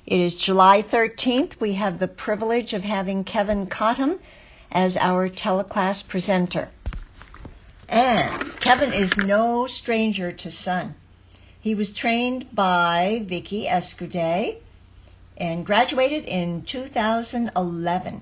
It is July 13th. We have the privilege of having Kevin Cottom as our teleclass presenter. And Kevin is no stranger to sun. He was trained by Vicky Escuday and graduated in 2011.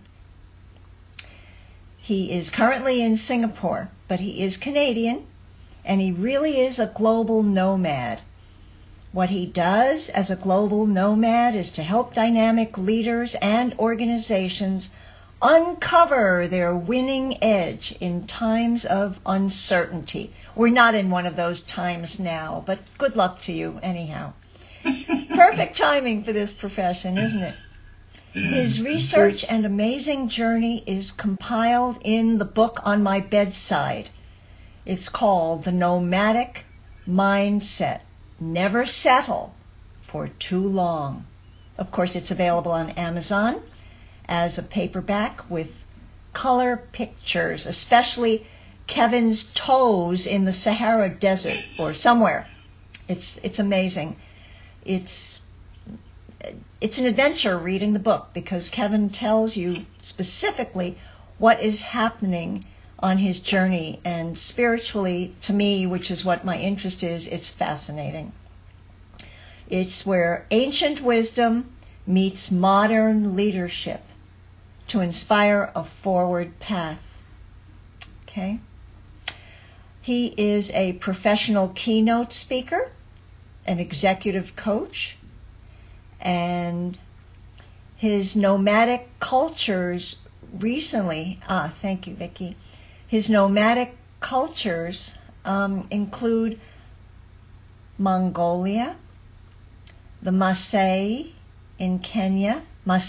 He is currently in Singapore, but he is Canadian, and he really is a global nomad. What he does as a global nomad is to help dynamic leaders and organizations uncover their winning edge in times of uncertainty. We're not in one of those times now, but good luck to you anyhow. Perfect timing for this profession, isn't it? His research and amazing journey is compiled in the book on my bedside. It's called The Nomadic Mindset. Never settle for too long. Of course, it's available on Amazon as a paperback with color pictures, especially Kevin's toes in the Sahara Desert or somewhere. It's amazing. It's an adventure reading the book because Kevin tells you specifically what is happening on his journey, and spiritually, to me, which is what my interest is, it's fascinating. It's where ancient wisdom meets modern leadership to inspire a forward path. Okay? He is a professional keynote speaker, an executive coach, and his nomadic cultures recently, thank you, Vicky. His nomadic cultures include Mongolia, the Maasai in Kenya,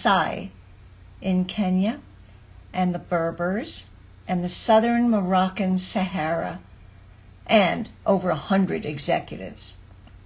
and the Berbers, and the southern Moroccan Sahara, and over 100 executives.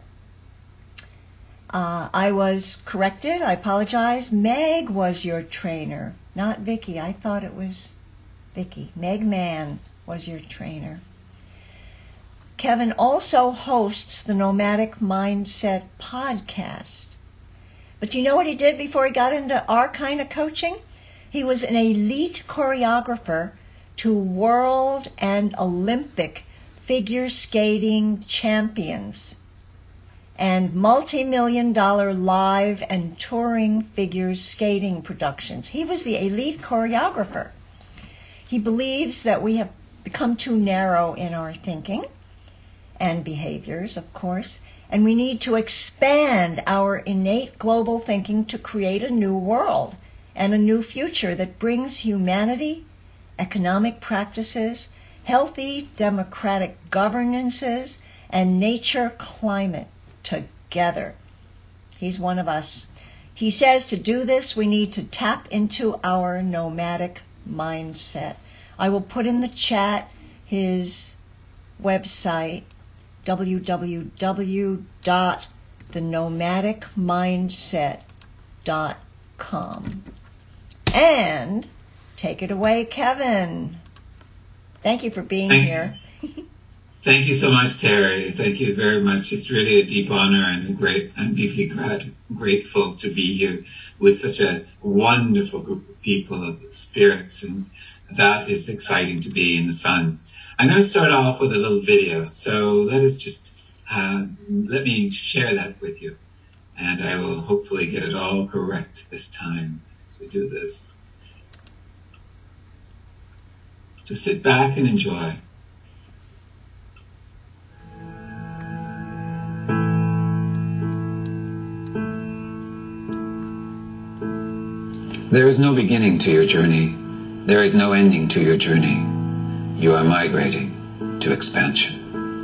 I was corrected. I apologize. Meg was your trainer, not Vicky. I thought it was Vicky. Meg Mann was your trainer. Kevin also hosts the Nomadic Mindset podcast. But do you know what he did before he got into our kind of coaching? He was an elite choreographer to world and Olympic figure skating champions and multi-million-dollar live and touring figure skating productions. He was the elite choreographer. He believes that we have become too narrow in our thinking and behaviors, of course, and we need to expand our innate global thinking to create a new world and a new future that brings humanity, economic practices, healthy democratic governances, and nature climate together. He's one of us. He says to do this, we need to tap into our nomadic mindset. I will put in the chat his website, www.thenomadicmindset.com. And take it away, Kevin. Thank you for being here. Thank you so much, Terry. Thank you very much. It's really a deep honor and I'm deeply grateful to be here with such a wonderful group of people, of spirits, and that is exciting to be in the sun. I'm going to start off with a little video, so let me share that with you, and I will hopefully get it all correct this time as we do this. So sit back and enjoy. There is no beginning to your journey. There is no ending to your journey. You are migrating to expansion.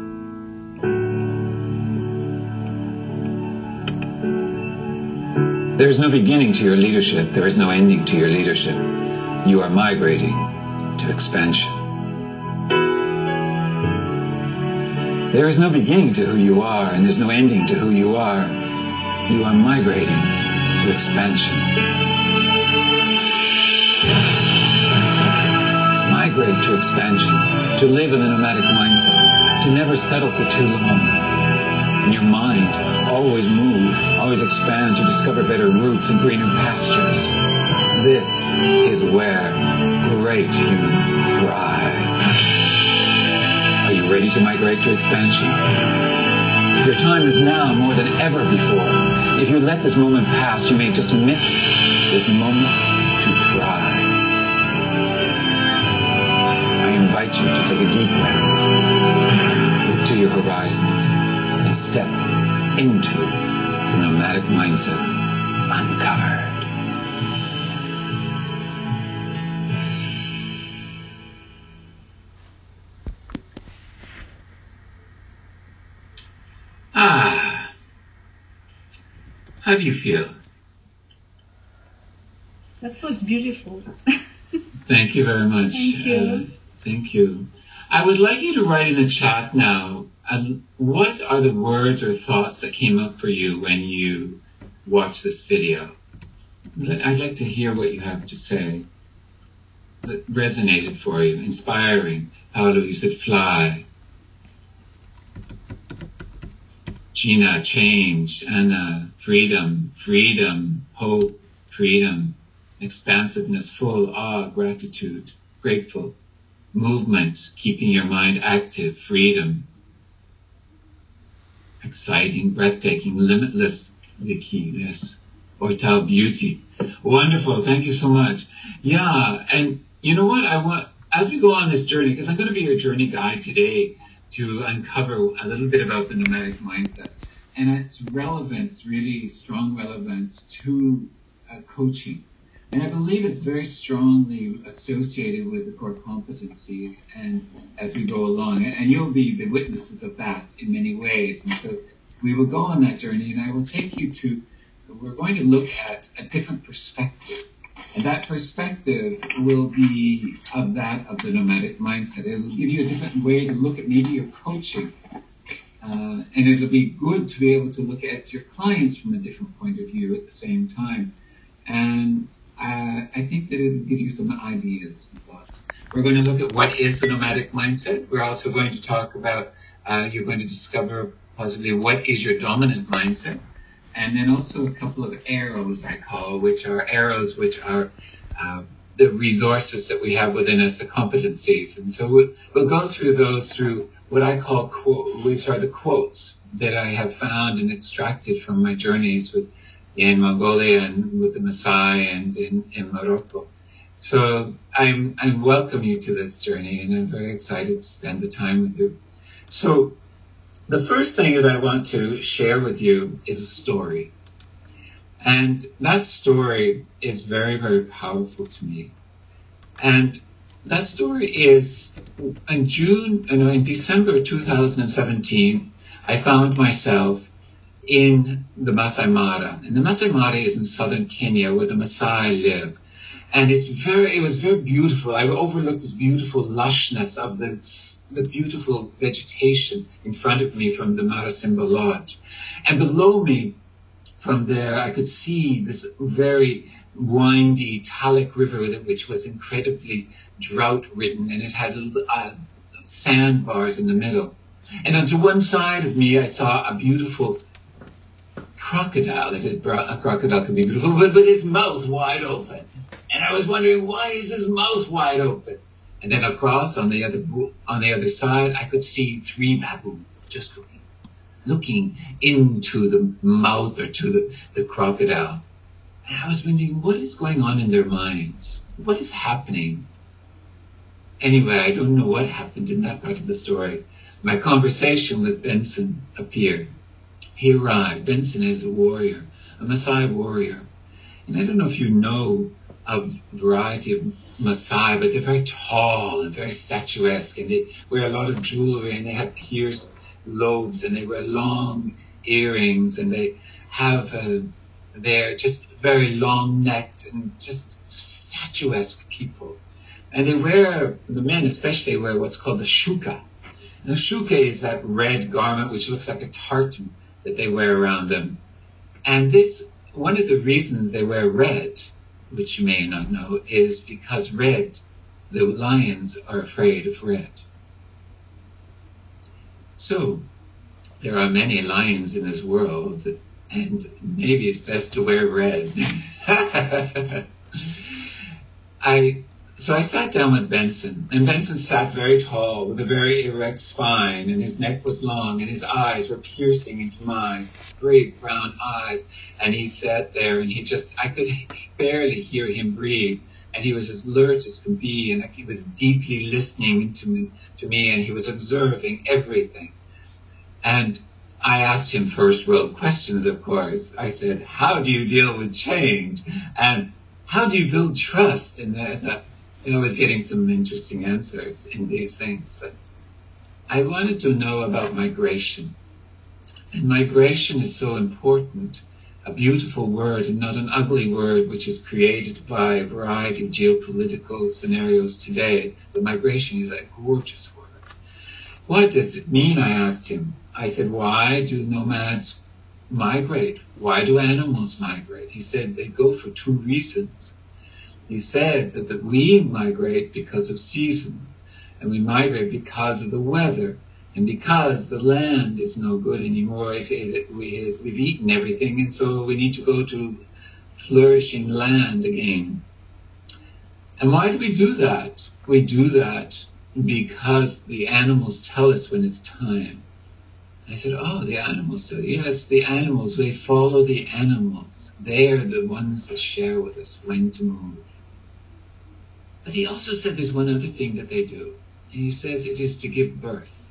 There is no beginning to your leadership. There is no ending to your leadership. You are migrating to expansion. There is no beginning to who you are, and there's no ending to who you are. You are migrating to expansion. Migrate to expansion, to live in the nomadic mindset, to never settle for too long. In your mind, always move, always expand to discover better routes and greener pastures. This is where great humans thrive. Are you ready to migrate to expansion? Your time is now more than ever before. If you let this moment pass, you may just miss this moment to thrive. I invite you to take a deep breath, look to your horizons, and step into the nomadic mindset uncovered. How do you feel? That was beautiful. Thank you very much. Thank you. Thank you. I would like you to write in the chat now, what are the words or thoughts that came up for you when you watched this video? I'd like to hear what you have to say that resonated for you, inspiring. Paolo, you said fly. Gina, change. Anna, freedom, hope, freedom, expansiveness, full, awe, gratitude, grateful, movement, keeping your mind active, freedom, exciting, breathtaking, limitless, Vicky, yes, Ortal, beauty. Wonderful, thank you so much. Yeah, and you know what, as we go on this journey, because I'm going to be your journey guide today, to uncover a little bit about the nomadic mindset and its relevance, really strong relevance to coaching. And I believe it's very strongly associated with the core competencies and as we go along. And you'll be the witnesses of that in many ways. And so we will go on that journey and I will take you to, we're going to look at a different perspective. And that perspective will be of the nomadic mindset. It will give you a different way to look at maybe your coaching. And it'll be good to be able to look at your clients from a different point of view at the same time. And I think that it'll give you some ideas and thoughts. We're going to look at what is the nomadic mindset. We're also going to talk about, you're going to discover possibly what is your dominant mindset. And then also a couple of arrows, I call, which are the resources that we have within us, the competencies. And so we'll go through those through what I call which are the quotes that I have found and extracted from my journeys in Mongolia and with the Maasai and in Morocco. So I welcome you to this journey, and I'm very excited to spend the time with you. So the first thing that I want to share with you is a story. And that story is very, very powerful to me. And that story is in December 2017, I found myself in the Masai Mara. And the Masai Mara is in southern Kenya where the Maasai live. And it was very beautiful. I overlooked this beautiful lushness of the beautiful vegetation in front of me from the Marasimba Lodge. And below me, from there, I could see this very windy Talek River, which was incredibly drought-ridden, and it had little sandbars in the middle. And on to one side of me, I saw a beautiful crocodile. A crocodile could be beautiful, but with his mouth wide open. And I was wondering, why is his mouth wide open? And then across on the other side, I could see 3 baboons just looking into the mouth or to the crocodile. And I was wondering, what is going on in their minds? What is happening? Anyway, I don't know what happened in that part of the story. My conversation with Benson appeared. He arrived. Benson is a warrior, a Maasai warrior. And I don't know if you know a variety of Maasai, but they're very tall and very statuesque, and they wear a lot of jewelry, and they have pierced lobes, and they wear long earrings, and they have they're just very long-necked and just statuesque people. And the men especially wear what's called the shuka. And the shuka is that red garment which looks like a tartan that they wear around them. And one of the reasons they wear red, which you may not know, is because the lions are afraid of red. So, there are many lions in this world, and maybe it's best to wear red. So I sat down with Benson, and Benson sat very tall with a very erect spine, and his neck was long, and his eyes were piercing into mine, great brown eyes. And he sat there, and I could barely hear him breathe, and he was as alert as could be, and he was deeply listening to me, and he was observing everything. And I asked him first world questions, of course. I said, how do you deal with change? And how do you build trust? And I thought, I was getting some interesting answers in these things. But I wanted to know about migration. And migration is so important. A beautiful word and not an ugly word, which is created by a variety of geopolitical scenarios today. But migration is a gorgeous word. What does it mean? I asked him. I said, why do nomads migrate? Why do animals migrate? He said they go for two reasons. He said that we migrate because of seasons, and we migrate because of the weather, and because the land is no good anymore. We've eaten everything, and so we need to go to flourishing land again. And why do we do that? We do that because the animals tell us when it's time. I said, oh, the animals tell you. Yes, the animals, we follow the animals. They're the ones that share with us when to move. But he also said there's one other thing that they do. And he says it is to give birth.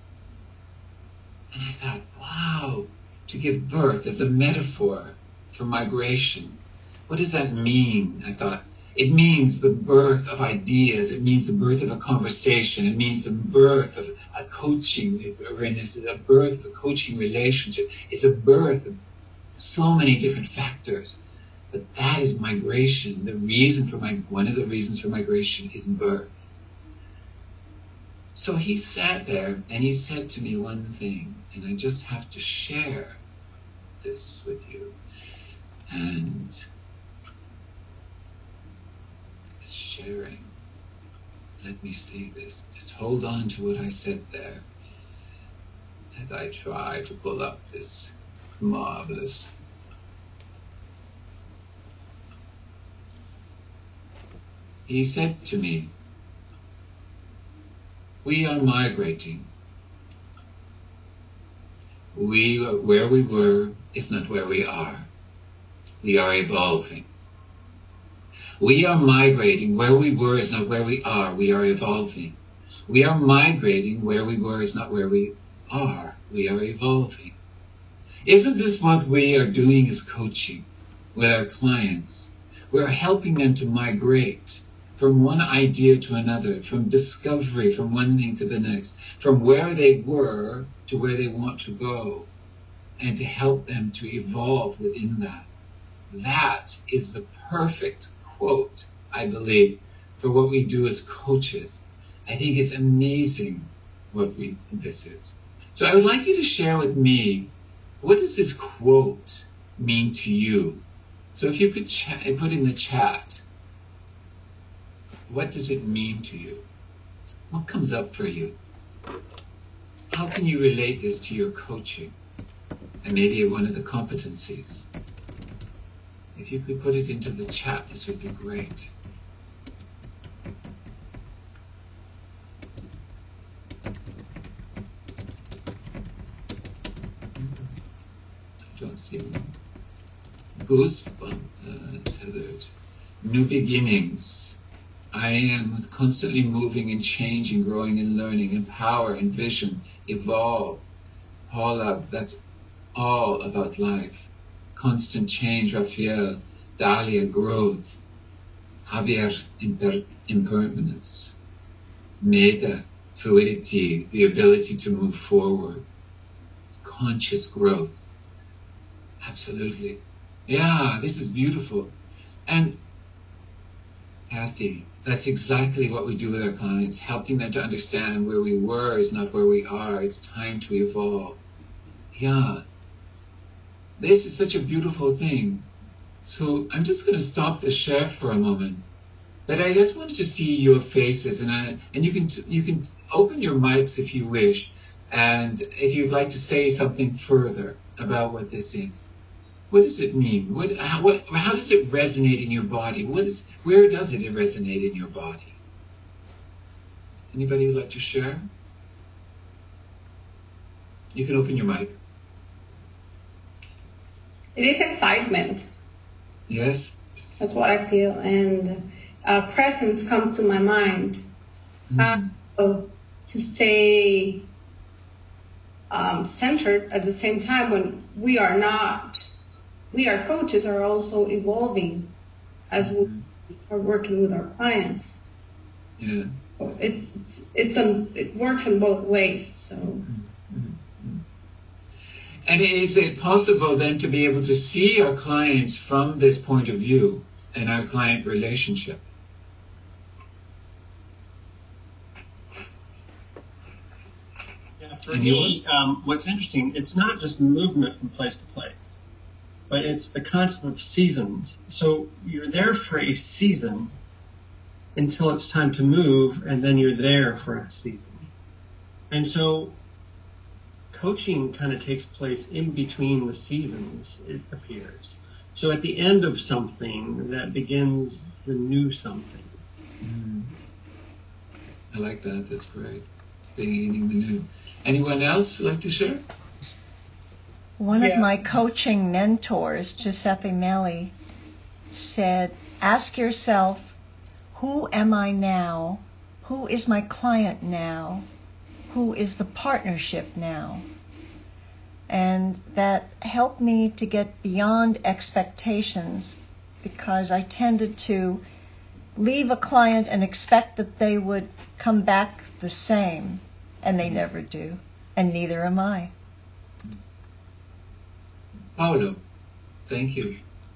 And I thought, wow, to give birth as a metaphor for migration. What does that mean? I thought, it means the birth of ideas. It means the birth of a conversation. It means the birth of a coaching awareness. It's a birth of a coaching relationship. It's a birth of so many different factors. But that is migration. One of the reasons for migration is birth. So he sat there and he said to me one thing, and I just have to share this with you. And sharing. Let me say this. Just hold on to what I said there as I try to pull up this marvelous. He said to me, we are migrating. Where we were is not where we are. We are evolving. We are migrating. Where we were is not where we are. We are evolving. We are migrating. Where we were is not where we are. We are evolving. Isn't this what we are doing as coaching with our clients? We're helping them to migrate from one idea to another, from discovery, from one thing to the next, from where they were to where they want to go, and to help them to evolve within that. That is the perfect quote, I believe, for what we do as coaches. I think it's amazing what this is. So I would like you to share with me, what does this quote mean to you? So if you could put in the chat, what does it mean to you? What comes up for you? How can you relate this to your coaching? And maybe one of the competencies. If you could put it into the chat, this would be great. I don't see any. Goosebump, tethered. New beginnings. I am constantly moving and changing, growing and learning, empower and vision, evolve. Paula, that's all about life. Constant change, Raphael. Dahlia, growth. Javier, impermanence. Meda, fluidity, the ability to move forward. Conscious growth. Absolutely. Yeah, this is beautiful. And Kathy, that's exactly what we do with our clients, helping them to understand where we were is not where we are. It's time to evolve. Yeah. This is such a beautiful thing. So I'm just going to stop the share for a moment. But I just wanted to see your faces, and you can open your mics if you wish. And if you'd like to say something further about what this is, what does it mean? How does it resonate in your body? Where does it resonate in your body? Anybody would like to share? You can open your mic. It is excitement. Yes. That's what I feel. And presence comes to my mind. To stay centered at the same time when we are coaches are also evolving as we are working with our clients. Yeah. It works in both ways. So. And is it possible then to be able to see our clients from this point of view in our client relationship? Yeah, for me, what's interesting, it's not just movement from place to place, but it's the concept of seasons. So you're there for a season until it's time to move, and then you're there for a season. And so coaching kind of takes place in between the seasons, it appears. So at the end of something, that begins the new something. I like that. That's great. Beginning the new. Anyone else would like to share? One of my coaching mentors, Giuseppe Melli, said, ask yourself, who am I now? Who is my client now? Who is the partnership now? And that helped me to get beyond expectations, because I tended to leave a client and expect that they would come back the same, and they never do, and neither am I. Paolo, thank you.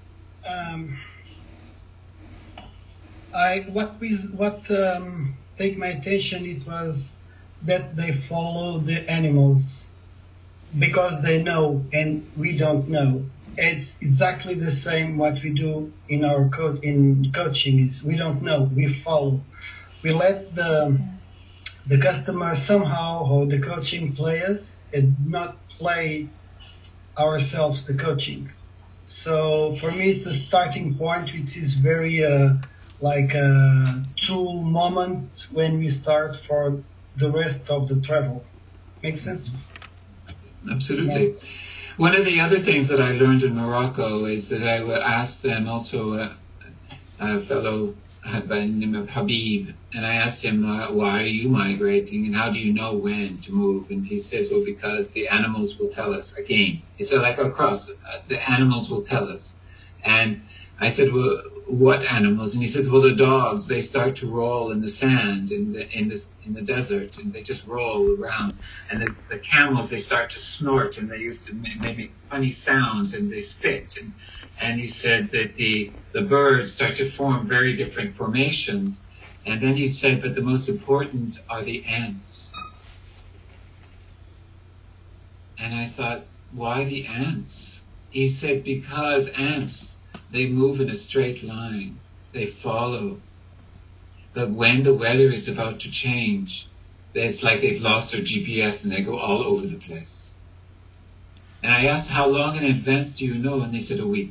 What take my attention, it was that they follow the animals because they know and we don't know. It's exactly the same what we do in our coaching. Is we don't know, we follow. We let the customer somehow, or the coaching players, and not play ourselves the coaching. So for me, it's a starting point, which is very like a tool moment when we start for the rest of the travel. Make sense? Absolutely. Yeah. One of the other things that I learned in Morocco is that I would ask them also, a fellow by the name of Habib, and I asked him, why are you migrating and how do you know when to move? And he says, well, because the animals will tell us again. So like across, the animals will tell us. And I said, well, what animals? And he says, well, the dogs, they start to roll in the sand in the desert, and they just roll around. And the camels, they start to snort, and they used to make funny sounds, and they spit. And he said that the birds start to form very different formations. And then he said, but the most important are the ants. And I thought, why the ants? He said, because ants, they move in a straight line. They follow. But when the weather is about to change, it's like they've lost their GPS and they go all over the place. And I asked, how long in advance do you know? And they said, a week.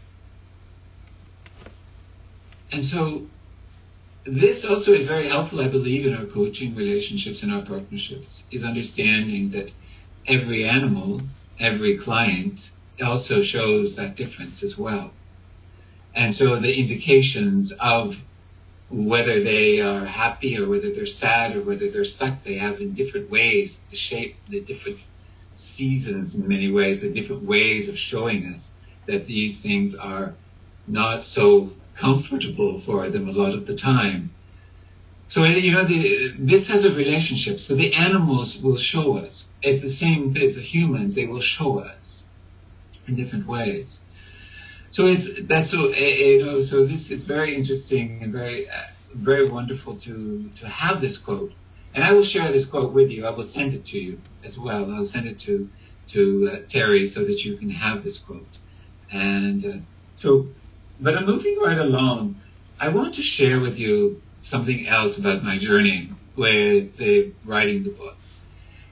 And so this also is very helpful, I believe, in our coaching relationships and our partnerships, is understanding that every animal, every client also shows that difference as well. And so the indications of whether they are happy or whether they're sad or whether they're stuck, they have in different ways, the shape, the different seasons in many ways, the different ways of showing us that these things are not so comfortable for them a lot of the time. So, this has a relationship. So the animals will show us. It's the same as the humans. They will show us in different ways. So so this is very interesting and very, very wonderful to have this quote. And I will share this quote with you. I will send it to you as well. I'll send it to Terry so that you can have this quote. And but I'm moving right along. I want to share with you something else about my journey with writing the book.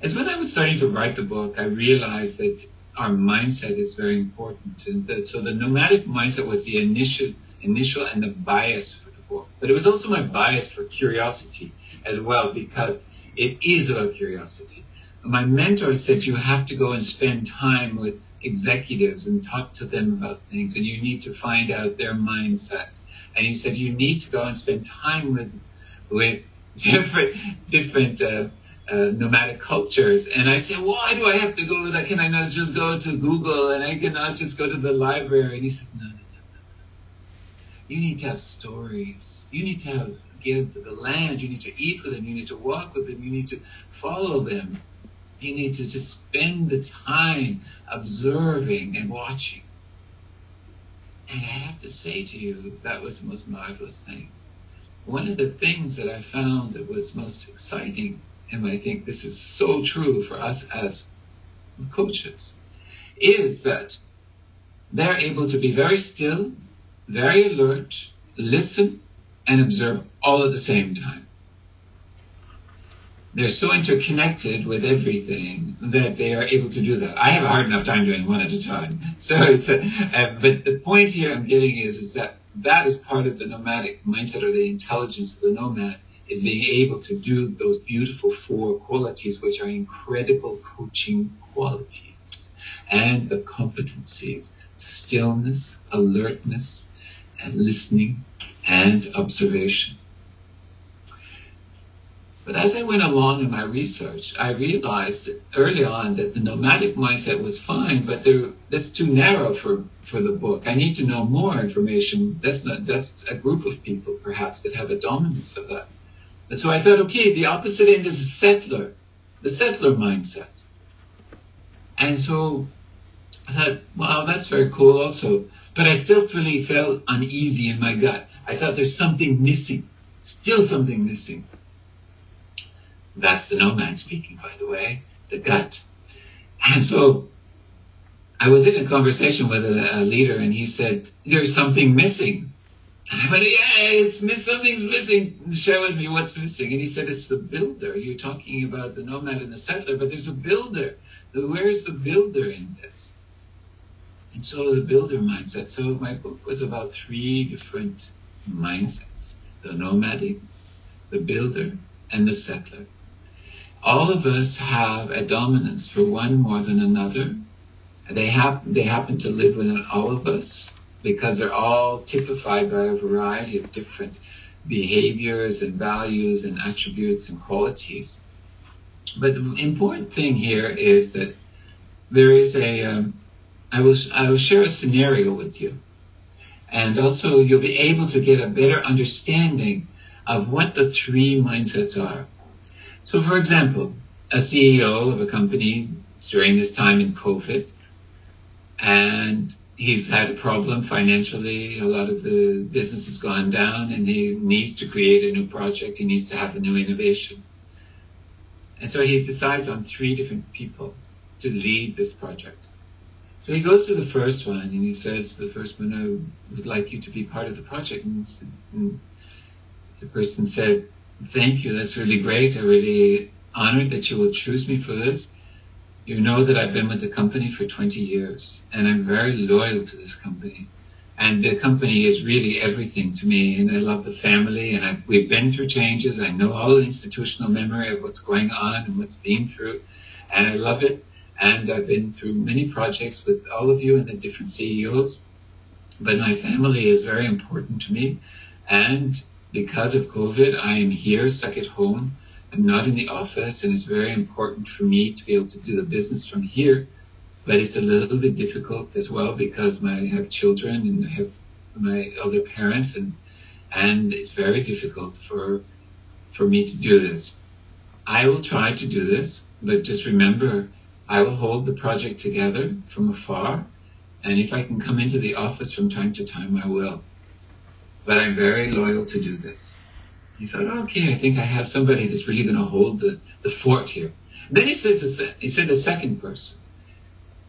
is when I was starting to write the book, I realized that our mindset is very important. And so the nomadic mindset was the initial and the bias for the book. But it was also my bias for curiosity as well, because it is about curiosity. My mentor said you have to go and spend time with executives and talk to them about things, and you need to find out their mindsets. And he said you need to go and spend time with different nomadic cultures. And I said, why do I have to go? Can I not just go to Google and I cannot just go to the library? And he said, no. You need to have stories. You need to get to the land. You need to eat with them. You need to walk with them. You need to follow them. You need to just spend the time observing and watching. And I have to say to you, that was the most marvelous thing. One of the things that I found that was most exciting, and I think this is so true for us as coaches, is that they're able to be very still, very alert, listen, and observe all at the same time. They're so interconnected with everything that they are able to do that. I have a hard enough time doing one at a time. So but the point here I'm getting is that is part of the nomadic mindset, or the intelligence of the nomad, is being able to do those beautiful 4 qualities, which are incredible coaching qualities, and the competencies: stillness, alertness, and listening, and observation. But as I went along in my research, I realized early on that the nomadic mindset was fine, but that's too narrow for the book. I need to know more information. That's a group of people perhaps that have a dominance of that. And so I thought, okay, the opposite end is the settler mindset. And so I thought, wow, that's very cool also. But I still really felt uneasy in my gut. I thought there's something missing, still something missing. That's the nomad speaking, by the way, the gut. And so I was in a conversation with a leader, and he said, there's something missing. And I went, yeah, something's missing. Share with me what's missing. And he said, it's the builder. You're talking about the nomad and the settler, but there's a builder. Where's the builder in this? And so the builder mindset. So my book was about 3 different mindsets: the nomadic, the builder, and the settler. All of us have a dominance for one more than another. They happen to live within all of us, because they're all typified by a variety of different behaviors and values and attributes and qualities. But the important thing here is that there is I will share a scenario with you. And also you'll be able to get a better understanding of what the 3 mindsets are. So for example, a CEO of a company during this time in COVID, and he's had a problem financially. A lot of the business has gone down, and he needs to create a new project. He needs to have a new innovation. And so he decides on 3 different people to lead this project. So he goes to the first one, and he says to the first one, I would like you to be part of the project. And the person said, thank you, that's really great. I'm really honored that you will choose me for this. You know that I've been with the company for 20 years, and I'm very loyal to this company. And the company is really everything to me, and I love the family, and we've been through changes. I know all the institutional memory of what's going on and what's been through, and I love it. And I've been through many projects with all of you and the different CEOs, but my family is very important to me. And because of COVID, I am here, stuck at home. I'm not in the office, and it's very important for me to be able to do the business from here. But it's a little bit difficult as well, because I have children and I have my other parents, and it's very difficult for me to do this. I will try to do this, but just remember, I will hold the project together from afar, and if I can come into the office from time to time, I will. But I'm very loyal to do this. He said, okay, I think I have somebody that's really going to hold the fort here. Then he said the second person.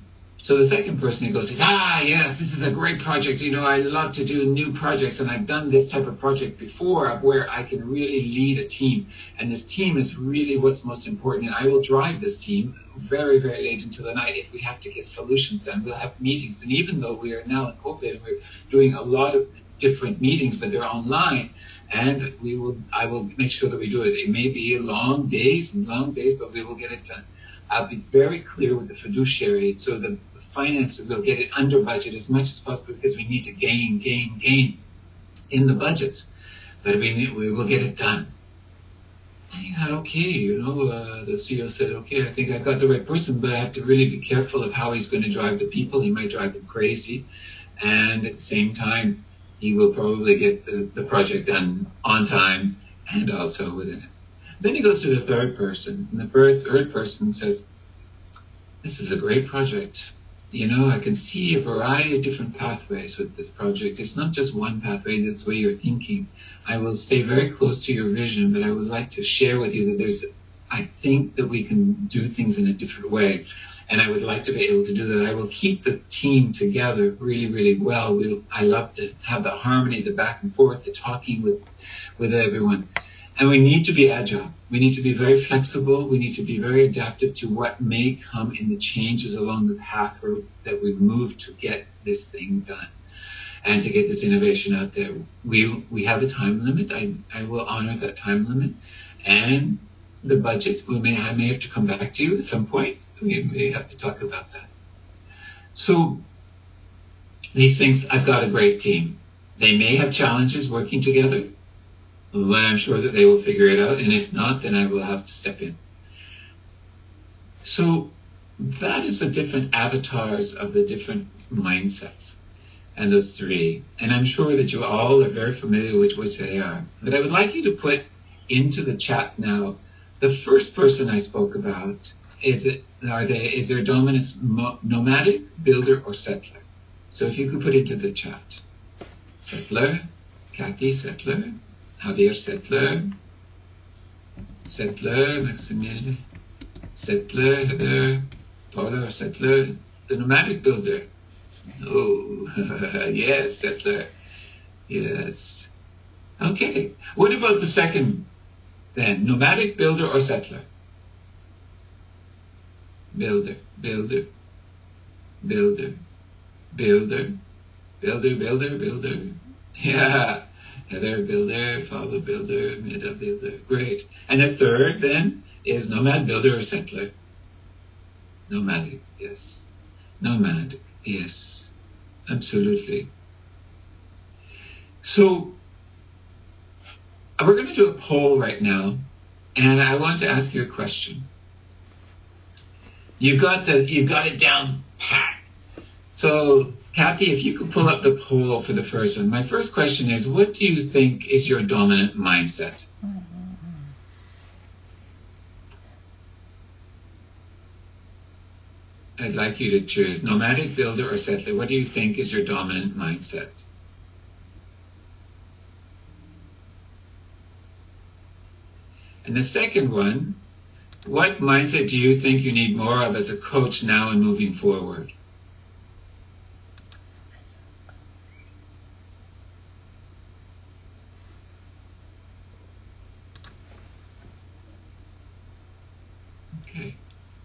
So the second person who goes, yes, this is a great project. I love to do new projects, and I've done this type of project before where I can really lead a team. And this team is really what's most important. And I will drive this team very, very late into the night if we have to get solutions done. We'll have meetings. And even though we are now in COVID, we're doing a lot of different meetings, but they're online. And I will make sure that we do it. It may be long days, but we will get it done. I'll be very clear with the fiduciary so the finance will get it under budget as much as possible because we need to gain in the budgets. But we will get it done. And he thought, okay, the CEO said, okay, I think I got the right person, but I have to really be careful of how he's going to drive the people. He might drive them crazy. And at the same time, he will probably get the project done on time and also within it. Then he goes to the third person, and the third person says, this is a great project. I can see a variety of different pathways with this project. It's not just one pathway, that's the way you're thinking. I will stay very close to your vision, but I would like to share with you that I think that we can do things in a different way. And I would like to be able to do that. I will keep the team together really, really well. I love to have the harmony, the back and forth, the talking with everyone. And we need to be agile. We need to be very flexible. We need to be very adaptive to what may come in the changes along the path that we move to get this thing done and to get this innovation out there. We have a time limit. I will honor that time limit. And the budget, I may have to come back to you at some point. We may have to talk about that. So these things, I've got a great team. They may have challenges working together, but I'm sure that they will figure it out. And if not, then I will have to step in. So that is the different avatars of the different mindsets and those three. And I'm sure that you all are very familiar with which they are. But I would like you to put into the chat now, the first person I spoke about, is their dominance nomadic, builder, or settler? So if you could put into the chat. Settler, Kathy, settler. Javier, settler, Maximilian, settler, Heather, Paula, settler, the nomadic builder. Oh, yes, settler, yes. Okay, what about the second then? Nomadic, builder, or settler? Builder. Yeah. Heather, builder, Paula, builder, Mida, builder. Great. And the third, then, is nomad, builder, or settler? Nomadic, yes. Nomadic, yes. Absolutely. So, we're going to do a poll right now, and I want to ask you a question. You've got it down pat. So, Kathy, if you could pull up the poll for the first one. My first question is, what do you think is your dominant mindset? I'd like you to choose nomadic, builder, or settler. What do you think is your dominant mindset? And the second one, what mindset do you think you need more of as a coach now and moving forward? Okay.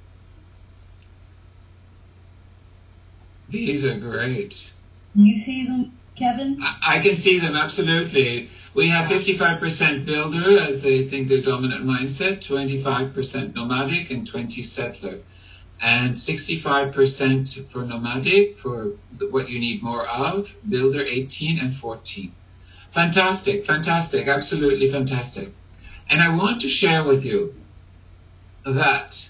These are great. Can you see them, Kevin? I can see them, absolutely. We have 55% builder as they think their dominant mindset, 25% nomadic, and 20% settler. And 65% for nomadic, for what you need more of, builder 18 and 14. Fantastic, absolutely fantastic. And I want to share with you that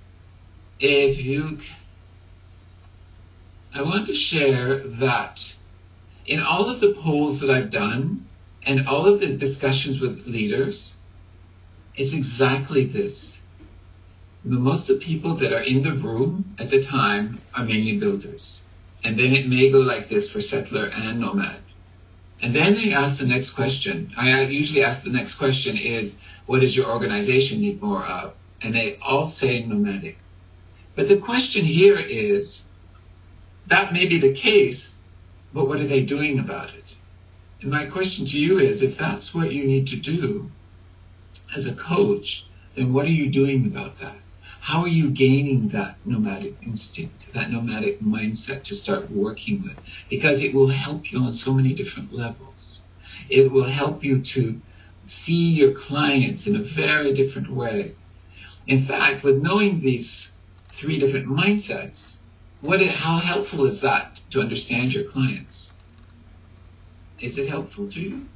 in all of the polls that I've done and all of the discussions with leaders, it's exactly this. Most of the people that are in the room at the time are mainly builders. And then it may go like this for settler and nomad. And then they ask the next question. I usually ask the next question is, what does your organization need more of? And they all say nomadic. But the question here is, that may be the case, but what are they doing about it? And my question to you is, if that's what you need to do as a coach, then what are you doing about that? How are you gaining that nomadic instinct, that nomadic mindset to start working with? Because it will help you on so many different levels. It will help you to see your clients in a very different way. In fact, with knowing these 3 different mindsets, how helpful is that to understand your clients? Is it helpful to you?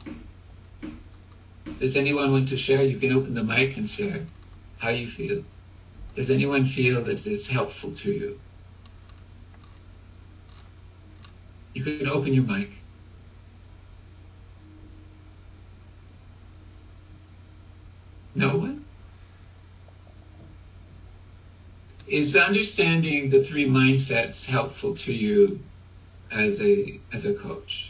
Does anyone want to share? You can open the mic and share how you feel. Does anyone feel that it's helpful to you? You can open your mic. No one? Is understanding the 3 mindsets helpful to you as a coach?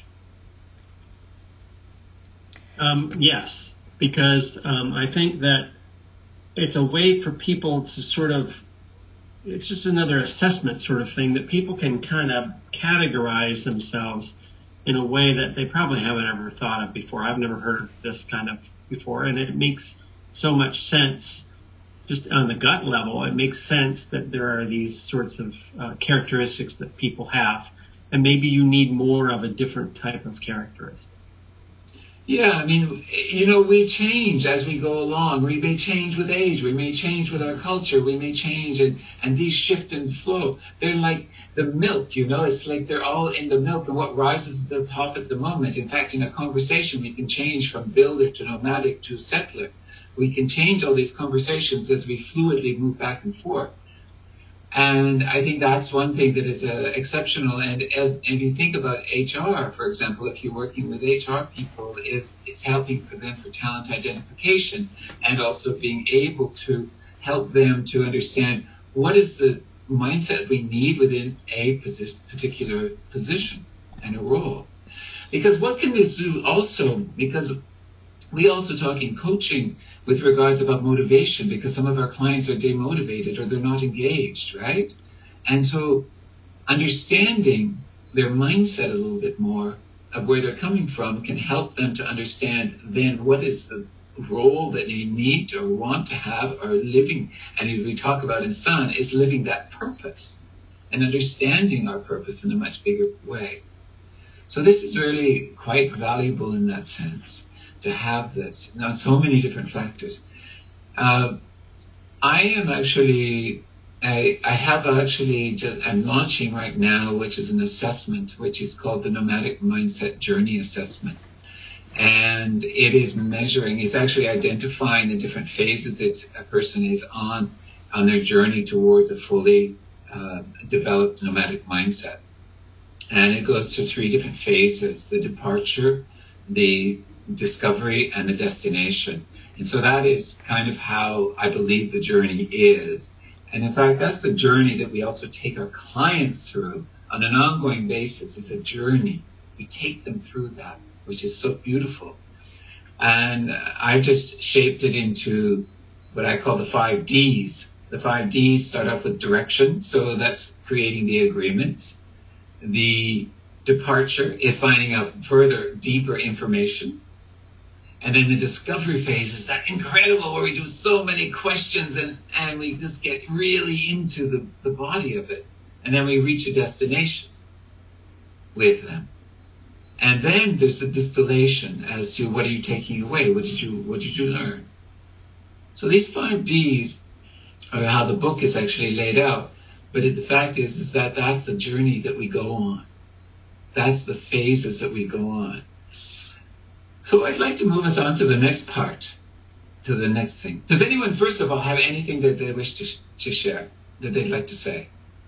Yes, because I think that it's a way for people to sort of, it's just another assessment sort of thing that people can kind of categorize themselves in a way that they probably haven't ever thought of before. I've never heard of this kind of before, and it makes so much sense just on the gut level. It makes sense that there are these sorts of characteristics that people have, and maybe you need more of a different type of characteristic. Yeah, I mean, we change as we go along. We may change with age. We may change with our culture. We may change, and these shift and flow. They're like the milk, it's like they're all in the milk, and what rises to the top at the moment. In fact, in a conversation, we can change from builder to nomadic to settler. We can change all these conversations as we fluidly move back and forth. And I think that's one thing that is exceptional. And if you think about HR, for example, if you're working with HR people, it's helping for them for talent identification and also being able to help them to understand what is the mindset we need within a particular position and a role. Because what can this do also, because we also talk in coaching with regards about motivation, because some of our clients are demotivated or they're not engaged, right? And so understanding their mindset a little bit more of where they're coming from can help them to understand then what is the role that they need or want to have or living. And as we talk about in Sun, is living that purpose and understanding our purpose in a much bigger way. So this is really quite valuable in that sense, to have this. Now, so many different factors. I'm launching right now, which is an assessment, which is called the Nomadic Mindset Journey Assessment. And it is it's actually identifying the different phases that a person is on their journey towards a fully developed nomadic mindset. And it goes through 3 different phases: the departure, the discovery, and the destination. And so that is kind of how I believe the journey is. And in fact, that's the journey that we also take our clients through on an ongoing basis. It's a journey. We take them through that, which is so beautiful. And I just shaped it into what I call the 5 Ds. The 5 Ds start off with direction. So that's creating the agreement. The departure is finding out further, deeper information. And then the discovery phase is that incredible where we do so many questions and we just get really into the body of it. And then we reach a destination with them. And then there's the distillation as to what are you taking away? What did you learn? So these 5 Ds are how the book is actually laid out. But the fact is that that's the journey that we go on. That's the phases that we go on. So I'd like to move us on to the next part, to the next thing. Does anyone, first of all, have anything that they wish to share, that they'd like to say?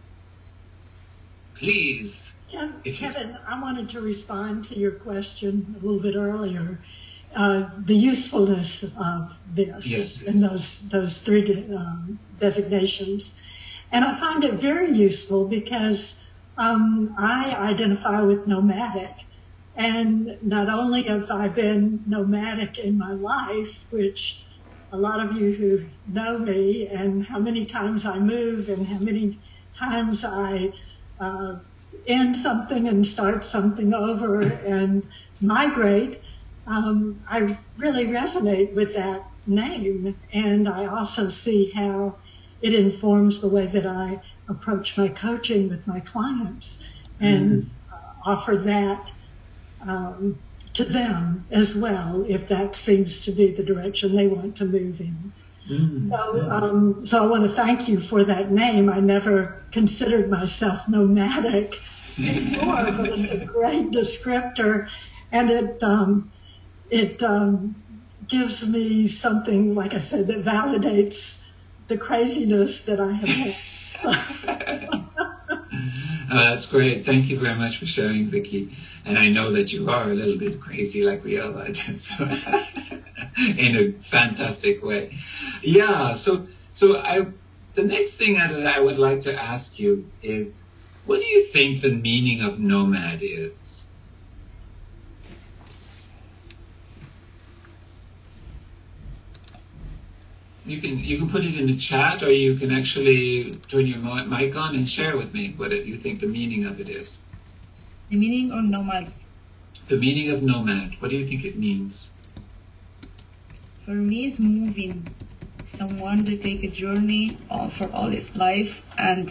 Please. Kevin, I wanted to respond to your question a little bit earlier. The usefulness of this, yes, and those 3 designations. And I find it very useful because I identify with nomadic. And not only have I been nomadic in my life, which a lot of you who know me and how many times I move and how many times I end something and start something over and migrate. I really resonate with that name, and I also see how it informs the way that I approach my coaching with my clients and offer that to them as well, if that seems to be the direction they want to move in. So I want to thank you for that name. I never considered myself nomadic before, but it's a great descriptor, and it gives me something, like I said, that validates the craziness that I have had. That's great. Thank you very much for sharing, Vicki. And I know that you are a little bit crazy like we all are, so in a fantastic way. Yeah, so the next thing that I would like to ask you is, what do you think the meaning of nomad is? You can put it in the chat, or you can actually turn your mic on and share with me what you think the meaning of it is. The meaning of nomads? The meaning of nomad. What do you think it means? For me, it's moving. Someone to take a journey for all his life. And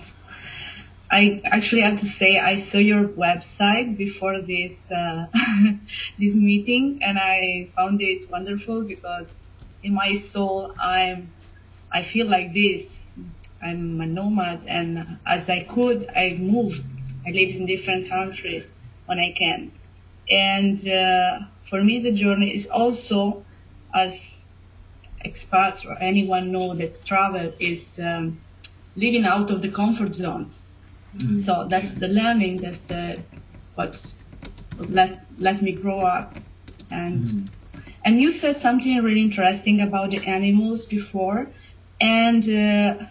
I actually have to say, I saw your website before this this meeting, and I found it wonderful because in my soul, I feel like this. I'm a nomad, and as I could, I moved. I live in different countries when I can. And for me, the journey is also, as expats or anyone know that travel is living out of the comfort zone. So that's the learning, that's the what's let me grow up. And you said something really interesting about the animals before, and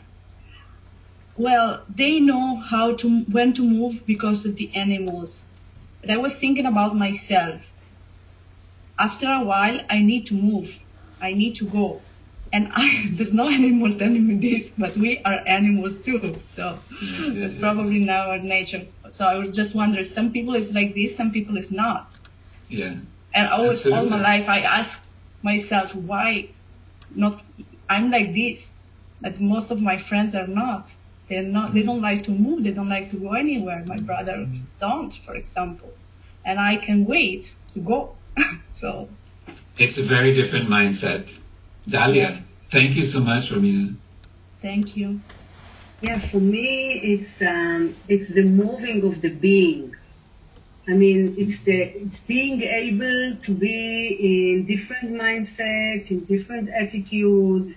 well, they know when to move because of the animals. But I was thinking about myself. After a while, I need to move. I need to go. And there's no animal telling me this, but we are animals too. So that's probably in our nature. So I would just wonder, some people is like this, some people is not. Yeah. And always, all my life, I ask myself, why not? I'm like this, but most of my friends are not. They're not. They don't like to move. They don't like to go anywhere. My brother don't, for example, and I can wait to go. So it's a very different mindset. Dalia, yes. Thank you so much, Romina. Thank you. Yeah, for me, it's the moving of the being. I mean, it's being able to be in different mindsets, in different attitudes,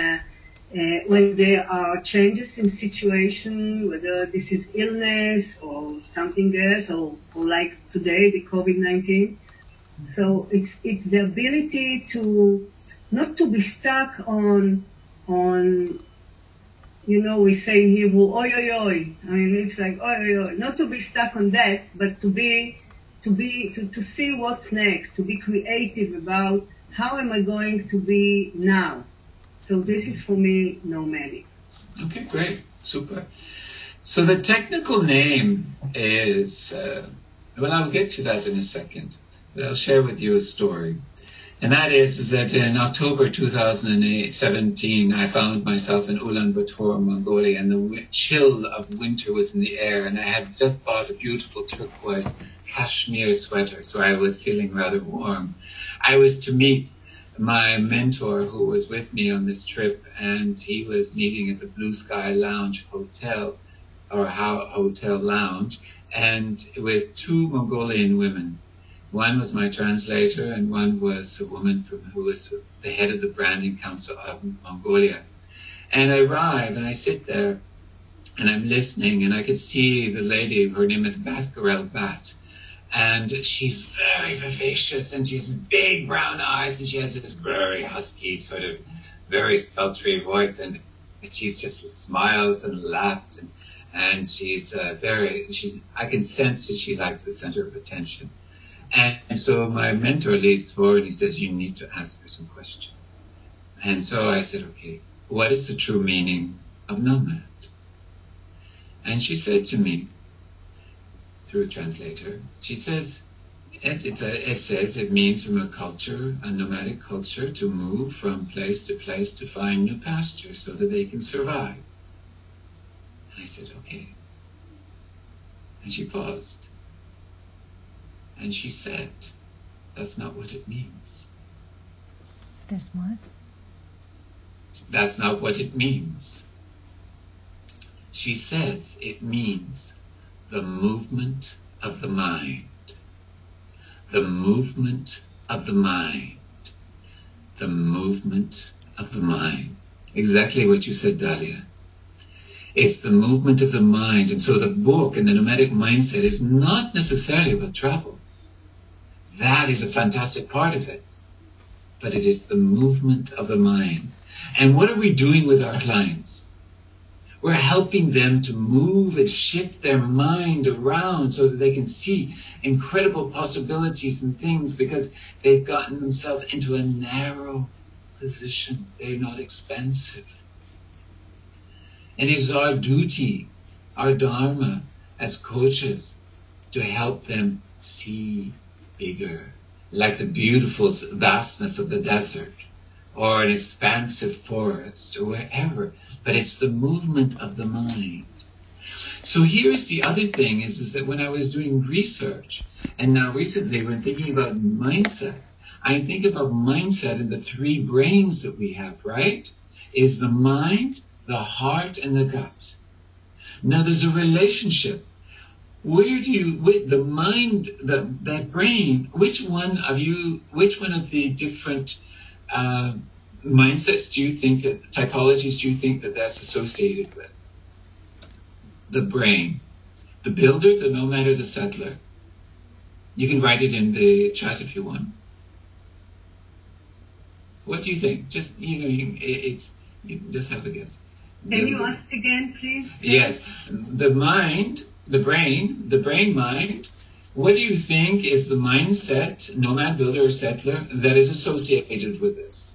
when there are changes in situation, whether this is illness or something else, or like today, the COVID-19. So it's the ability to not to be stuck on we say in Hebrew, oi, oi, oi. I mean, it's like, oi, oi, oi. Not to be stuck on that, but to see what's next, to be creative about how am I going to be now. So this is for me nomadic. Okay, great. Super. So the technical name is, I'll get to that in a second, but I'll share with you a story. And that is that in October 2017, I found myself in Ulaanbaatar, Mongolia, and the chill of winter was in the air, and I had just bought a beautiful turquoise cashmere sweater, so I was feeling rather warm. I was to meet my mentor who was with me on this trip, and he was meeting at the Blue Sky Lounge Hotel, or Hotel Lounge, and with two Mongolian women. One was my translator, and one was a woman who was the head of the branding council of Mongolia. And I arrive, and I sit there, and I'm listening, and I could see the lady, her name is Batgarel Bat, and she's very vivacious, and she has big brown eyes, and she has this very husky, sort of very sultry voice, and she just smiles and laughs, and she's I can sense that she likes the center of attention. And so my mentor leads forward and he says, you need to ask her some questions. And so I said, okay, what is the true meaning of nomad? And she said to me, through a translator. She says, it says it means from a culture, a nomadic culture, to move from place to find new pasture so that they can survive. And I said, okay. And she paused. And she said, that's not what it means. There's what? That's not what it means. She says it means the movement of the mind. The movement of the mind. The movement of the mind. Exactly what you said, Dalia. It's the movement of the mind. And so the book and the nomadic mindset is not necessarily about travel. That is a fantastic part of it. But it is the movement of the mind. And what are we doing with our clients? We're helping them to move and shift their mind around so that they can see incredible possibilities and things, because they've gotten themselves into a narrow position. They're not expansive. And it is our duty, our dharma as coaches, to help them see bigger, like the beautiful vastness of the desert or an expansive forest or wherever. But it's the movement of the mind. So here's the other thing is that when I was doing research, and now recently when thinking about mindset, I think about mindset in the three brains that we have, right? Is the mind, the heart, and the gut. Now there's a relationship. Where do you, with the mind, that brain, which one of the different mindsets do you think that, typologies do you think that that's associated with? The brain. The builder, the nomad, or the settler? You can write it in the chat if you want. What do you think? Just, you can just have a guess. Can you ask again, please? Yes. The mind, the brain mind. What do you think is the mindset, nomad, builder, or settler, that is associated with this?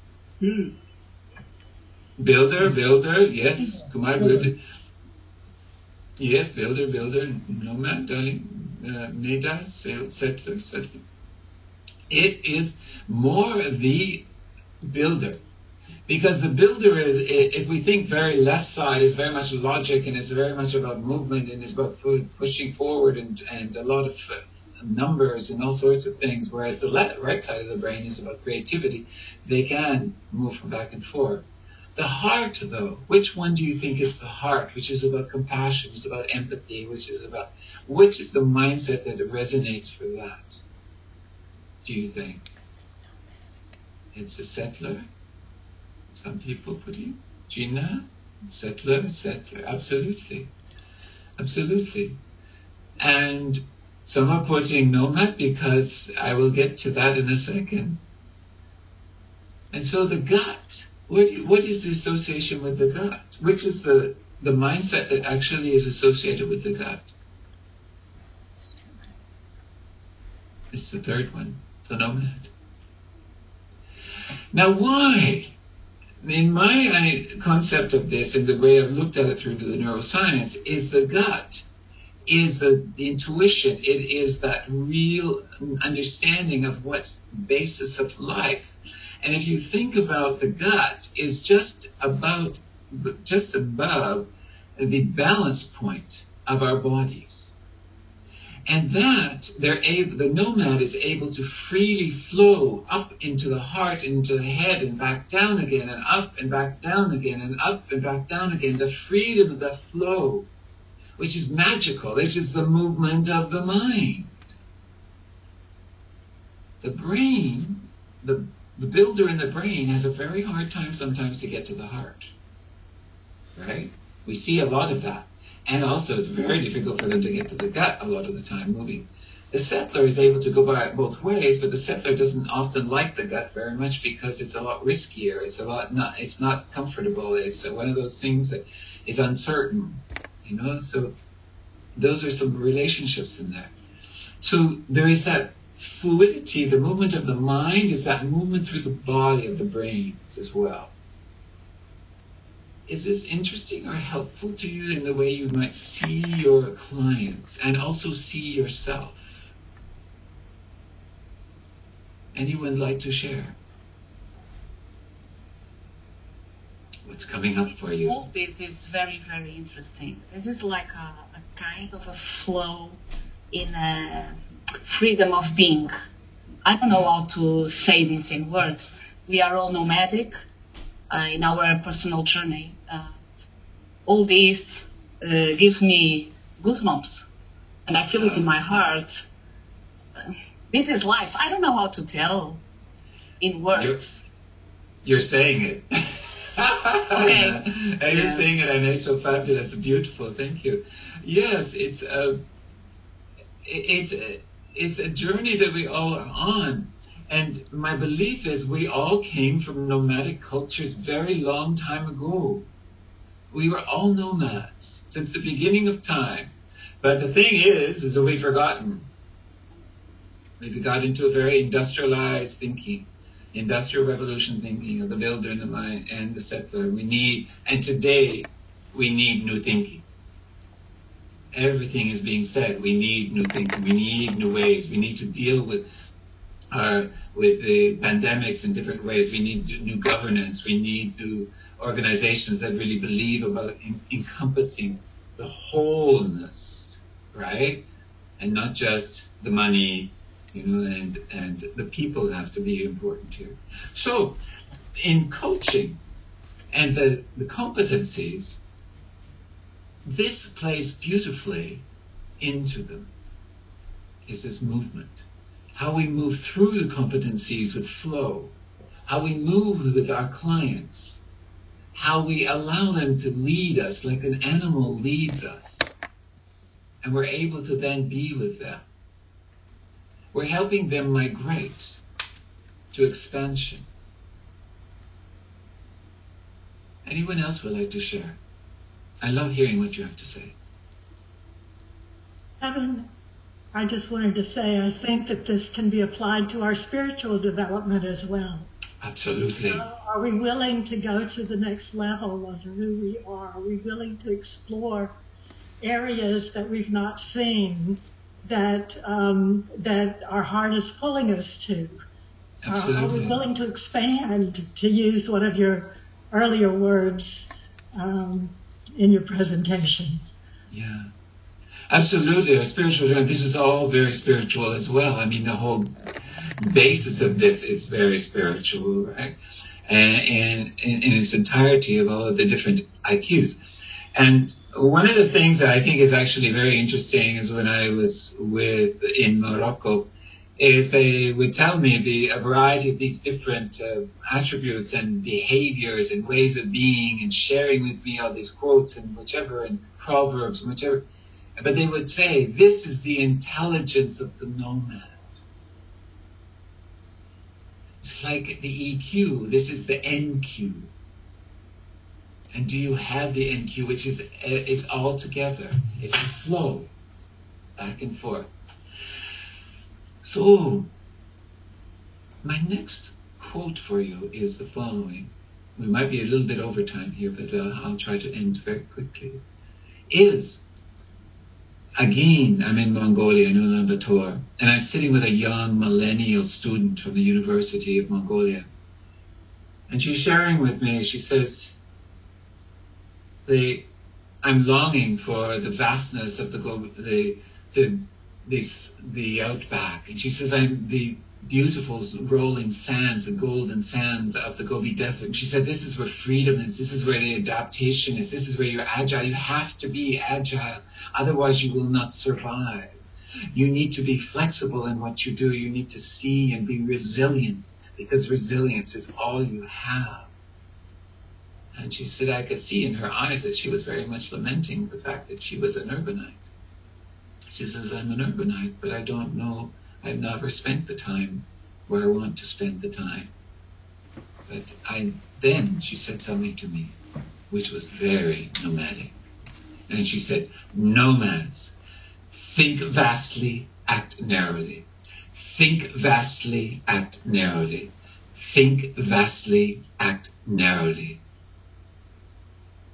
Builder, yes. Kumar, builder. Yes, builder, nomad, darling. Neda, settler. It is more the builder. Because the builder is, if we think very left side, is very much logic and it's very much about movement and it's about pushing forward and a lot of numbers and all sorts of things, whereas the right side of the brain is about creativity. They can move from back and forth. The heart, though, which one do you think is the heart, which is about compassion, is about empathy, which is the mindset that resonates for that? Do you think? It's a settler? Some people put in Gina, settler, absolutely. And some are putting nomad, because I will get to that in a second. And so the gut, what is the association with the gut? Which is the mindset that actually is associated with the gut? It's the third one, the nomad. Now why? In my concept of this and the way I've looked at it through the neuroscience is the gut, is the intuition. It is that real understanding of what's the basis of life. And if you think about the gut is just above the balance point of our bodies. And that the nomad is able to freely flow up into the heart, into the head, and back down again, and up and back down again, and up and back down again. The freedom of the flow, which is magical, which is the movement of the mind. The brain, the builder in the brain has a very hard time sometimes to get to the heart. Right? We see a lot of that. And also it's very difficult for them to get to the gut a lot of the time moving. The settler is able to go by both ways, but the settler doesn't often like the gut very much because it's a lot riskier. It's not comfortable. It's one of those things that is uncertain, so those are some relationships in there. So there is that fluidity. The movement of the mind is that movement through the body of the brain as well. is this interesting or helpful to you in the way you might see your clients and also see yourself? Anyone like to share? What's coming up for you? All this is very, very interesting. This is like a kind of a flow in a freedom of being. I don't know how to say this in words. We are all nomadic in our personal journey. All this gives me goosebumps, and I feel it in my heart. This is life. I don't know how to tell in words. You're saying it. Okay. And you're saying it, and it's so fabulous, beautiful. Thank you. Yes, it's a journey that we all are on. And my belief is we all came from nomadic cultures very long time ago. We were all nomads since the beginning of time. But the thing is that we've forgotten. We've got into a very industrialized thinking, industrial revolution thinking of the builder and the mine and the settler. And today we need new thinking. Everything is being said. We need new thinking. We need new ways. We need to deal with the pandemics in different ways. We need new governance. We need new organizations that really believe about encompassing the wholeness, right? And not just the money, and the people have to be important here. So in coaching and the competencies, this plays beautifully into them, is this movement. How we move through the competencies with flow, how we move with our clients, how we allow them to lead us like an animal leads us, and we're able to then be with them. We're helping them migrate to expansion. Anyone else would like to share? I love hearing what you have to say. Evan, I just wanted to say I think that this can be applied to our spiritual development as well. Absolutely. Are we willing to go to the next level of who we are? Are we willing to explore areas that we've not seen that our heart is pulling us to? Absolutely. Are we willing to expand, to use one of your earlier words in your presentation? Yeah. Absolutely, our spiritual journey. This is all very spiritual as well. I mean, the whole basis of this is very spiritual, right? And in its entirety of all of the different IQs. And one of the things that I think is actually very interesting is when I was in Morocco, is they would tell me a variety of these different attributes and behaviors and ways of being, and sharing with me all these quotes and proverbs and whichever. But they would say, this is the intelligence of the nomad. It's like the EQ. This is the NQ. And do you have the NQ, which is all together? It's a flow, back and forth. So, my next quote for you is the following. We might be a little bit over time here, but I'll try to end very quickly. Again, I'm in Mongolia, in Ulaanbaatar, and I'm sitting with a young millennial student from the University of Mongolia. And she's sharing with me, she says, I'm longing for the vastness of the outback. And she says, I'm the beautiful rolling sands, the golden sands of the Gobi Desert. And she said, this is where freedom is. This is where the adaptation is. This is where you're agile. You have to be agile. Otherwise, you will not survive. You need to be flexible in what you do. You need to see and be resilient, because resilience is all you have. And she said, I could see in her eyes that she was very much lamenting the fact that she was an urbanite. She says, I'm an urbanite, but I don't know. I've never spent the time where I want to spend the time. But then she said something to me, which was very nomadic. And she said, nomads, think vastly, act narrowly. Think vastly, act narrowly. Think vastly, act narrowly.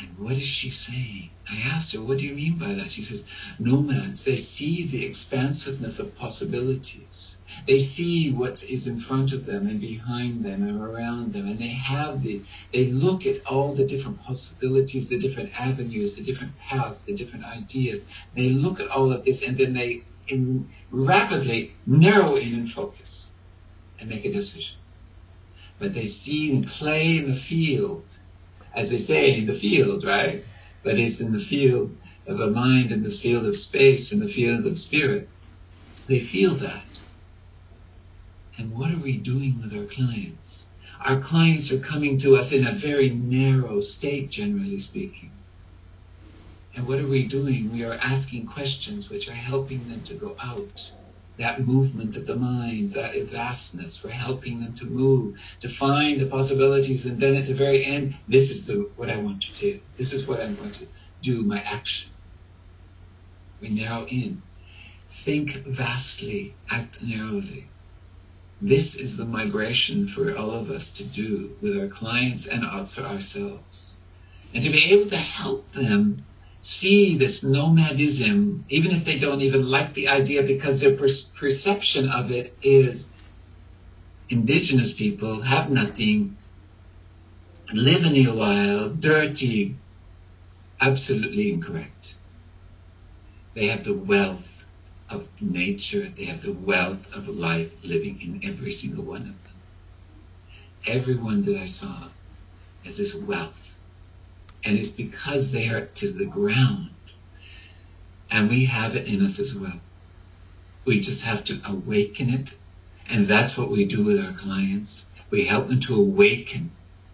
And what is she saying? I asked her, what do you mean by that? She says, nomads, they see the expansiveness of possibilities. They see what is in front of them and behind them and around them. And they look at all the different possibilities, the different avenues, the different paths, the different ideas. They look at all of this and then they rapidly narrow in and focus and make a decision. But they see and play in the field, as they say, in the field, right? But it's in the field of a mind, in this field of space, in the field of spirit. They feel that. And what are we doing with our clients? Our clients are coming to us in a very narrow state, generally speaking. And what are we doing? We are asking questions which are helping them to go out. That movement of the mind, that vastness, we're helping them to move, to find the possibilities, and then at the very end, this is what I want to do. This is what I'm going to do, my action. We narrow in. Think vastly, act narrowly. This is the migration for all of us to do with our clients and also ourselves. And to be able to help them see this nomadism, even if they don't even like the idea, because their perception of it is indigenous people have nothing, live in the wild, dirty. Absolutely incorrect. They have the wealth of nature. They have the wealth of life living in every single one of them. Everyone that I saw has this wealth. And it's because they are to the ground. And we have it in us as well. We just have to awaken it. And that's what we do with our clients. We help them to awaken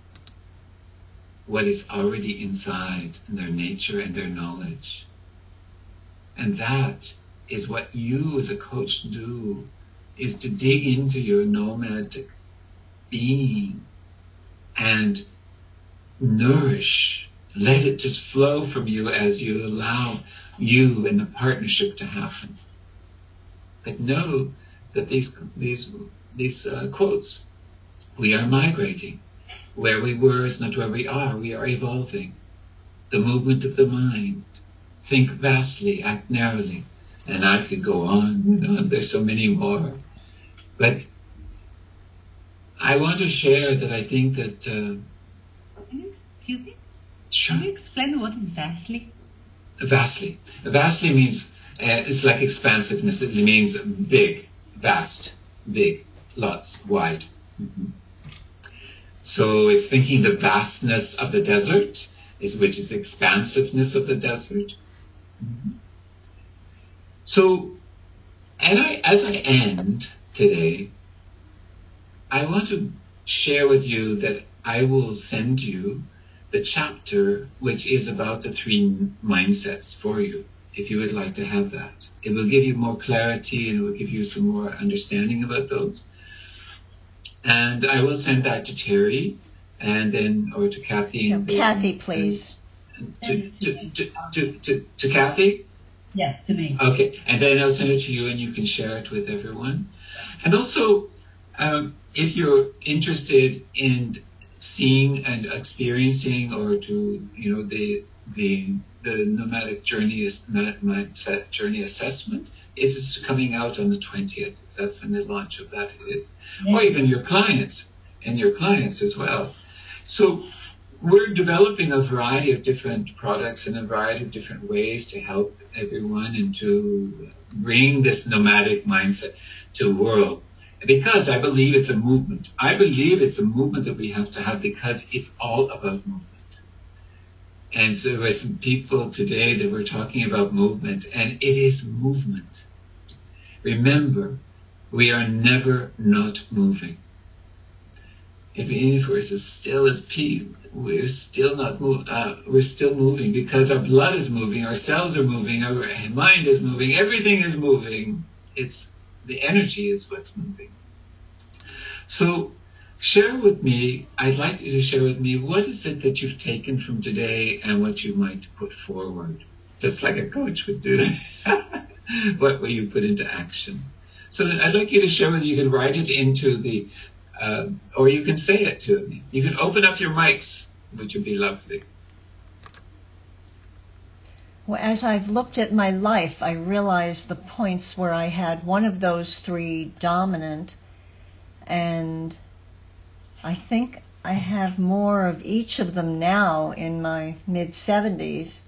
what is already inside in their nature and their knowledge. And that is what you as a coach do, is to dig into your nomadic being and nourish. Let it just flow from you as you allow you and the partnership to happen. But know that these quotes, we are migrating. Where we were is not where we are. We are evolving. The movement of the mind. Think vastly, act narrowly. And I could go on and on. There's so many more. But I want to share that I think that... Excuse me? Sure. Can you explain what is vastly? Vastly. Vastly means, it's like expansiveness. It means big, vast, big, lots, wide. Mm-hmm. So it's thinking the vastness of the desert, which is expansiveness of the desert. Mm-hmm. So, as I end today, I want to share with you that I will send you the chapter which is about the 3 mindsets for you, if you would like to have that. It will give you more clarity and it will give you some more understanding about those. And I will send that to Terry and then, or to Kathy. No, Kathy, please. To Kathy? Yes, to me. Okay, and then I'll send it to you and you can share it with everyone. And also, if you're interested in seeing and experiencing, or to, the nomadic journey mindset journey assessment, it's coming out on the 20th. That's when the launch of that is. Yeah. Or even your clients as well. So we're developing a variety of different products and a variety of different ways to help everyone and to bring this nomadic mindset to the world. Because I believe it's a movement. I believe it's a movement that we have to have, because it's all about movement. And so there were some people today that were talking about movement, and it is movement. Remember, we are never not moving. If the universe is still as peace, we're still not we're still moving, because our blood is moving, our cells are moving, our mind is moving, everything is moving. It's the energy is what's moving. So share with me, I'd like you to share with me, what is it that you've taken from today and what you might put forward, just like a coach would do. What will you put into action? So I'd like you to share with me. You can write it into the, or you can say it to me. You can open up your mics, which would be lovely. Well, as I've looked at my life, I realize the points where I had one of those three dominant, and I think I have more of each of them now in my mid-70s.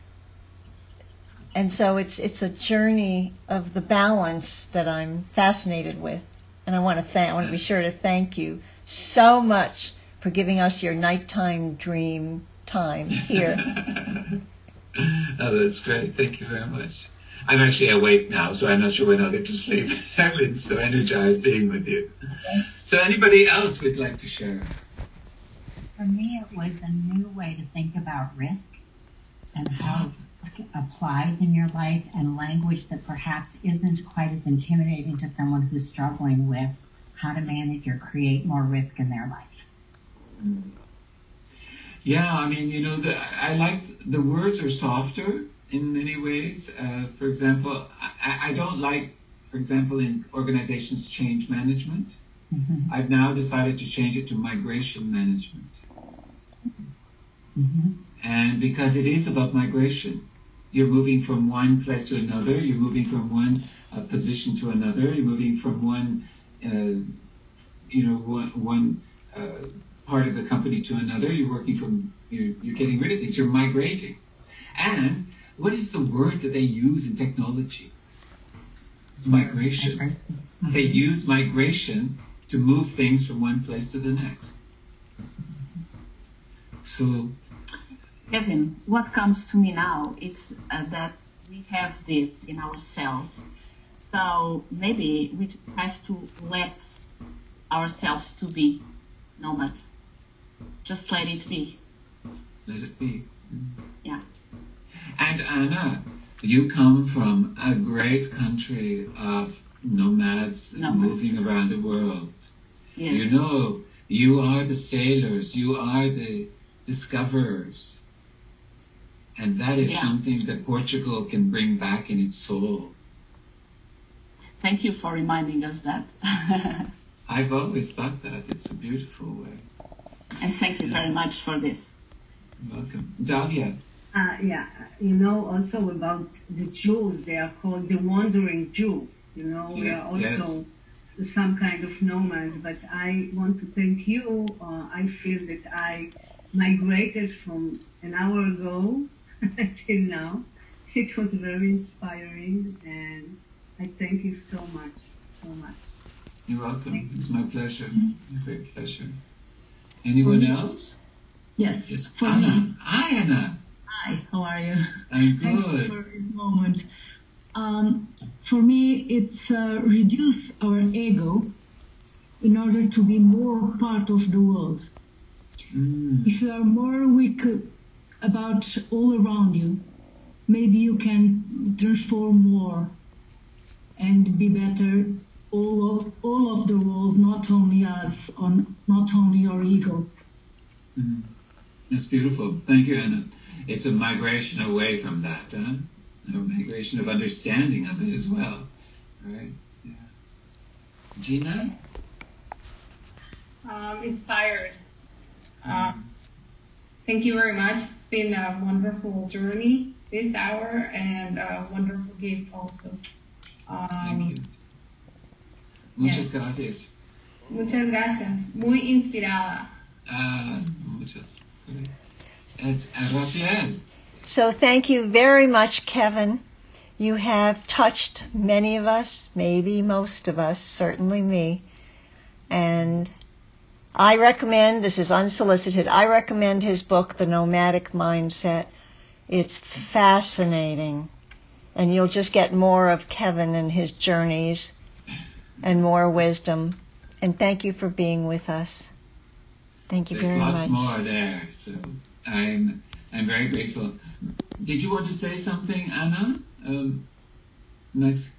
And so it's a journey of the balance that I'm fascinated with. And I want to be sure to thank you so much for giving us your nighttime dream time here. Oh, that's great. Thank you very much. I'm actually awake now, so I'm not sure when I'll get to sleep. I've been so energized being with you. So anybody else would like to share? For me, it was a new way to think about risk and how risk applies in your life, and language that perhaps isn't quite as intimidating to someone who's struggling with how to manage or create more risk in their life. Yeah, I mean, I like the words are softer in many ways. For example, I don't like, for example, in organizations, change management. Mm-hmm. I've now decided to change it to migration management. Mm-hmm. And because it is about migration, you're moving from one place to another, you're moving from one position to another, you're moving from one part of the company to another, you're getting rid of things, you're migrating. And what is the word that they use in technology? Migration. Mm-hmm. They use migration to move things from one place to the next. So, Kevin, what comes to me now is that we have this in ourselves. So maybe we just have to let ourselves to be nomad. Just let it be. Let it be. Yeah. And Anna, you come from a great country of nomads moving around the world. Yes. You are the sailors, you are the discoverers. And that is something that Portugal can bring back in its soul. Thank you for reminding us that. I've always thought that. It's a beautiful way. And thank you very much for this. You're welcome. Dalia. Also about the Jews, they are called the wandering Jew. We are also some kind of nomads, but I want to thank you. I feel that I migrated from an hour ago till now. It was very inspiring, and I thank you so much, so much. You're welcome. It's my pleasure. A great pleasure. Anyone else? Yes. For Anna. Me. Hi, Anna. Hi, how are you? I'm good. Thank you for this moment. For me, it's reduce our ego in order to be more part of the world. If you are more weak about all around you, maybe you can transform more and be better all of the world, not only us, not only your ego. Mm. That's beautiful. Thank you, Anna. It's a migration away from that, a migration of understanding of it as well. Right? Yeah. Gina? Inspired. Thank you very much. It's been a wonderful journey this hour, and a wonderful gift also. Thank you. Muchas gracias. Muchas gracias. Muy inspirada. Muchas. It's Rafael. So thank you very much, Kevin. You have touched many of us, maybe most of us, certainly me. And I recommend, this is unsolicited, I recommend his book, The Nomadic Mindset. It's fascinating. And you'll just get more of Kevin and his journeys and more wisdom. And thank you for being with us. Thank you very much. There's lots more there, so I'm very grateful. Did you want to say something, Anna? Next.